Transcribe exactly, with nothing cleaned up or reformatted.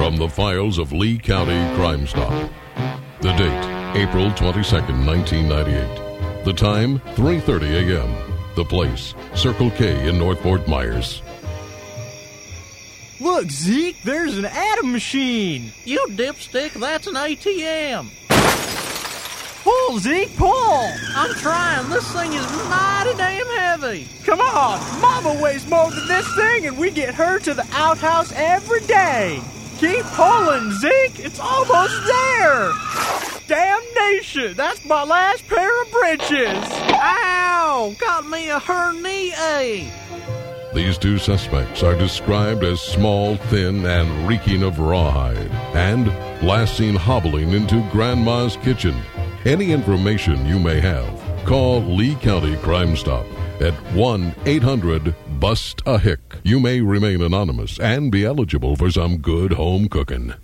from the files of Lee County Crime Stop. The date, April twenty-second, nineteen ninety-eight. The time, three thirty a.m. The place, Circle K in North Fort Myers. Look, Zeke, there's an Atom machine. You dipstick, that's an A T M. Pull, Zeke, pull. I'm trying. This thing is mighty damn heavy. Come on. Mama weighs more than this thing, and we get her to the outhouse every day. Keep pulling, Zeke. It's almost there. Damnation. That's my last pair of britches. Ow! Got me a hernia. These two suspects are described as small, thin, and reeking of rawhide, and last seen hobbling into Grandma's kitchen. Any information you may have, call Lee County Crime Stop at one eight hundred bust a hick. You may remain anonymous and be eligible for some good home cooking.